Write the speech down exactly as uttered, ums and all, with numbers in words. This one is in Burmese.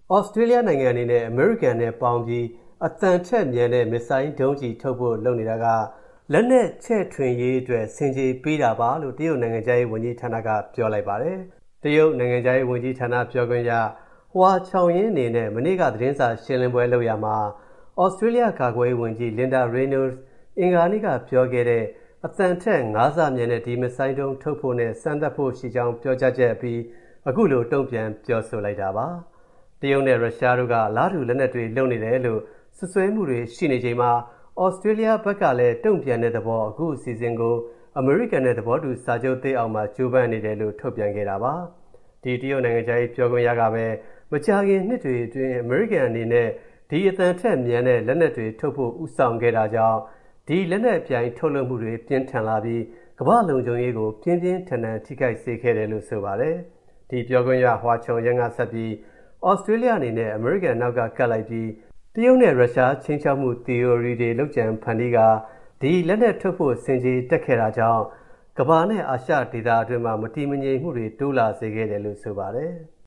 Australia နိုင်ငံအနေနဲ့ American နဲ့ပေါင်းပြီးအသံထက်မြန်တဲ့ missile ဒုံးကျည်ထုတ်ဖို့လုပ်နေတာကလက်နက်ချဲ့ထွင်ရေးအတွက်ဆင်ခြေပေးတာပါလို့တရုတ်နိုင်ငံခြားရေးဝန်ကြီးဌာနကပြောလိုက်ပါတယ်။တရုတ်နိုင်ငံခြားရေးဝန်ကြီးဌာနပြောခွင့်ရဟွာချောင်ယင်းအနေနဲ့မနေ့ကသတင်းစာရှင်းလင်းပွဲလုပ်ရမှာ Australia ကာကွယ်ရေးဝန်ကြီး Linda Reynolds အင်္ဂါနေ့ကပြောခဲ့တဲ့အသံထက်ငါးဆမြန်တဲ့ဒီ missile ဒုံးထုတ်ဖို့နဲ့စမ်းသပ်ဖို့ရှိကြောင်းပြောကြားချက်အပြီးအခုလိုတုံ့ပြန်ပြောဆိုလိုက်တာပါ။တရုတ်နဲ့ရုရှားတို့ကအလားတူလက်နက်တွေလုပ်နေတယ်လို့စွပ်စွဲမှုတွေရှိနေချိန်မှာ Australia ဘက်ကလည်းတုံ့ပြန်တဲ့သဘောအခုအစီအစဉ်ကို American နဲ့သဘောတူစာချုပ်သစ်အောက်မှာကြိုးပမ်းနေတယ်လို့ထုတ်ပြန်ခဲ့တာပါ။ဒီတရုတ်နိုင်ငံခြားရေးပြောခွင့်ရကပဲမကြာခင်နှစ်တွေအတွင်း American အနေနဲ့ဒီအသံထက်မြန်တဲ့လက်နက်တွေထုတ်ဖို့ဥဆောင်ခဲ့တာကြောင့်ဒီလက်နက်ပြိုင်ထုတ်လုပ်မှုတွေပြင်းထန်လာပြီးကမ္ဘာလုံခြုံရေးကိုပြင်းပြင်းထန်ထန်ထိခိုက်စေခဲ့တယ်လို့ဆိုပါတယ်။ဒီပြောခွင့်ရဟွာချောင်ယန်းကဆက်ပြီး Australia အနေနဲ့ American နောက်ကကပ်လိုက်ပြီးတရုတ်နဲ့ရုရှားချင်းချောက်မှု theory တွေလောက်ကျန်ဖန်တီးကဒီလက်နက်ထုတ်ဖို့စင်ကြီးတက်ခဲ့တာကြောင့်ကမ္ဘာနဲ့အာရှဒေသအတွင်းမှာမတည်မငြိမ်မှုတွေတိုးလာစေခဲ့တယ်လို့ဆိုပါတယ်။